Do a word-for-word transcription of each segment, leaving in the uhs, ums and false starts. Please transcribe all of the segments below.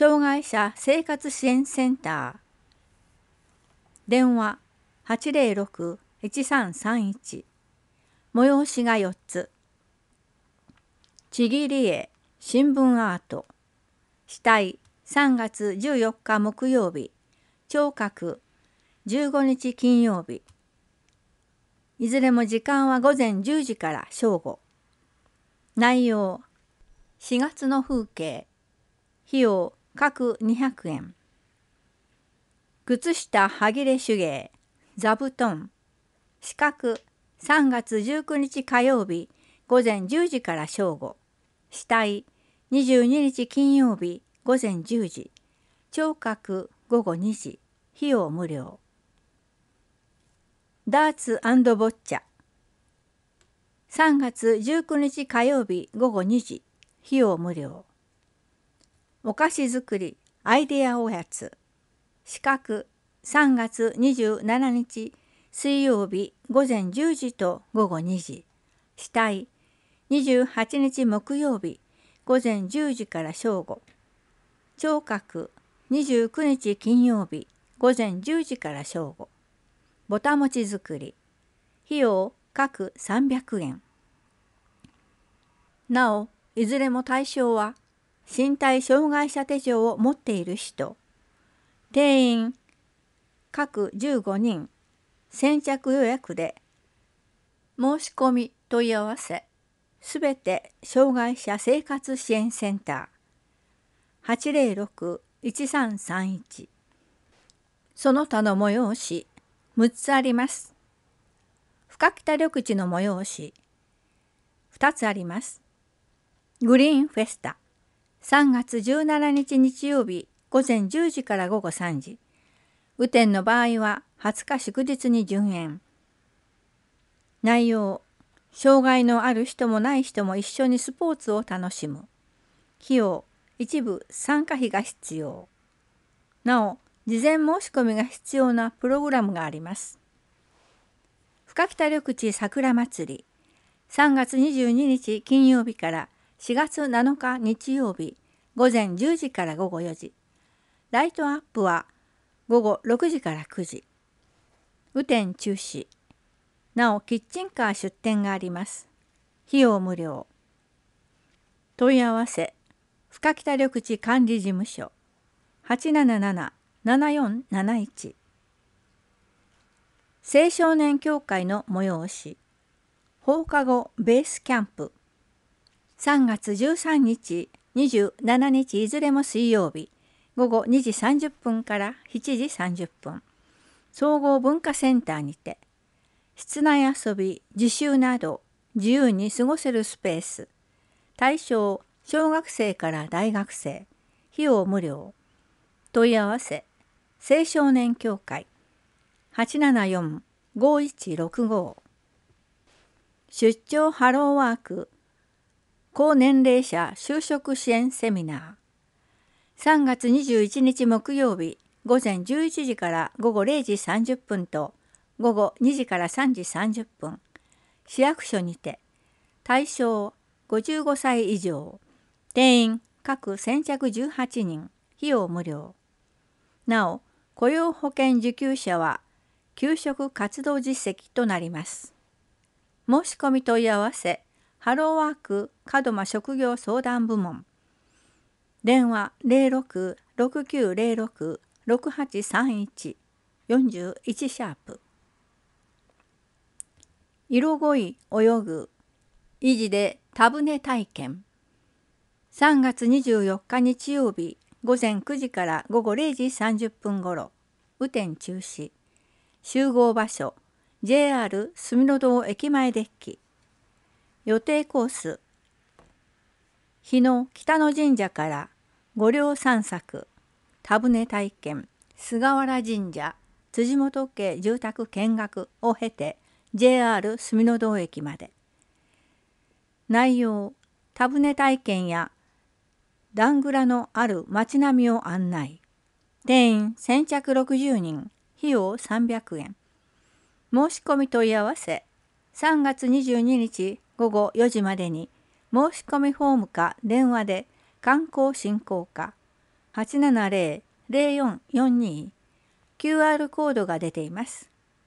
障害者生活支援センター。電話 はちゼロろく いちさんさんいち。催しがよっつ。ちぎり絵新聞アート。主体さんがつじゅうよっか木曜日。聴覚じゅうごにち金曜日。いずれも時間はごぜんじゅうじから正午。内容しがつの風景。費用各にひゃくえん。靴下はぎれ手芸座布団。資格さんがつじゅうくにち火曜日ごぜんじゅうじから正午。主体にじゅうににち金曜日ごぜんじゅうじ。聴覚ごごにじ。費用無料。ダーツ&ボッチャさんがつじゅうくにち火曜日ごごにじ。費用無料。お菓子作りアイデアおやつ。資格さんがつにじゅうしちにち水曜日ごぜんじゅうじとごごにじ。主体にじゅうはちにち木曜日ごぜんじゅうじから正午。聴覚にじゅうくにち金曜日ごぜんじゅうじから正午。ぼたもち作り。費用各さんびゃくえん。なお、いずれも対象は身体障害者手帳を持っている人。定員各じゅうごにん。先着予約で。申し込み問い合わせ。すべて障害者生活支援センター。はちゼロろく いちさんさんいち。その他の催しむっつあります。深北緑地の催しふたつあります。グリーンフェスタさんがつじゅうしちにち日曜日ごぜんじゅうじからごごさんじ。雨天の場合ははつか祝日に順延。内容障害のある人もない人も一緒にスポーツを楽しむ。費用一部参加費が必要。なお事前申し込みが必要なプログラムがあります。深北緑地桜まつりさんがつにじゅうににち金曜日からしがつなのか日曜日ごぜんじゅうじからごごよじ。ライトアップはごごろくじからくじ。雨天中止。なおキッチンカー出店があります。費用無料。問い合わせ深北緑地管理事務所 はちなななな ななよんなないち。青少年協会の催し放課後ベースキャンプさんがつじゅうさんにちにじゅうしちにちいずれも水曜日ごごにじさんじゅっぷんからしちじさんじゅっぷん。総合文化センターにて室内遊び自習など自由に過ごせるスペース。対象小学生から大学生。費用無料。問い合わせ青少年協会 はちななよん ごいちろくご。出張ハローワーク高年齢者就職支援セミナーさんがつにじゅういちにち木曜日ごぜんじゅういちじからごごれいじさんじゅっぷんとごごにじからさんじさんじゅっぷん。市役所にて。対象ごじゅうごさい以上。定員各先着じゅうはちにん。費用無料。なお雇用保険受給者は給食活動実績となります。申し込み問い合わせハローワーク門真職業相談部門。電話 ゼロろく ろくきゅうゼロろく ろくはちさんいち よんじゅういちシャープ。色恋泳ぐ維持で田舟体験さんがつにじゅうよっか日曜日ごぜんくじからごごれいじさんじゅっぷんごろ。雨天中止。集合場所 ジェイアール 住の堂駅前デッキ。予定コース日野北野神社から御陵散策田舟体験菅原神社辻元家住宅見学を経て ジェイアール 住の堂駅まで。内容田舟体験や団蔵のある町並みを案内。定員先着ろくじゅうにん。費用さんびゃくえん。申し込み問い合わせさんがつにじゅうににちごごよじまでに申し込みフォームか電話で観光振興課はちななゼロ ゼロよんよんに キューアール コードが出ています。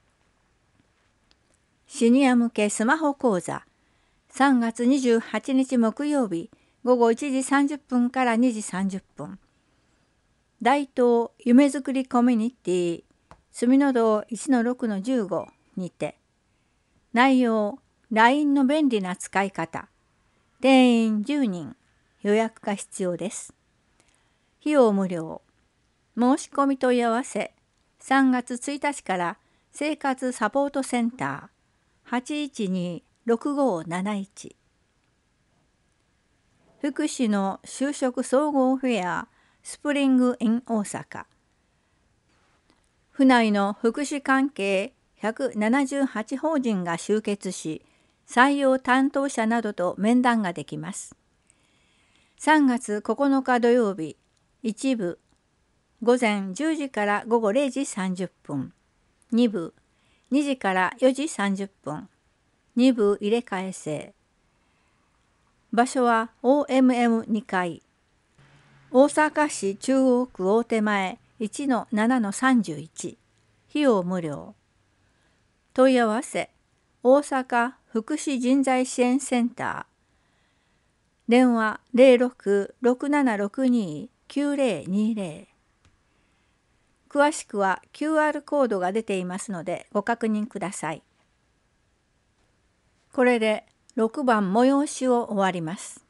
シニア向けスマホ講座さんがつにじゅうはちにち木曜日ごごいちじさんじゅっぷんからにじさんじゅっぷん、大東夢づくりコミュニティ住の堂 いちのろくのじゅうご にて、内容 ライン の便利な使い方、定員じゅうにん、予約が必要です。費用無料。申し込み問い合わせさんがつついたちから生活サポートセンター はちいちに ろくごーなないち。福祉の就職総合フェアスプリングイン大阪。府内の福祉関係ひゃくななじゅうはち法人が集結し、採用担当者などと面談ができます。さんがつここのか土曜日、一部ごぜんじゅうじからごごれいじさんじゅっぷん、に部にじからよじさんじゅっぷん、に部入れ替え制。場所は オーエムエムに 階、大阪市中央区大手前 いちのななのさんじゅういち、費用無料。問い合わせ大阪福祉人材支援センター、電話 ゼロろく ろくななろくに きゅうゼロにゼロ。詳しくは キューアール コードが出ていますのでご確認ください。これでろくばん催しを終わります。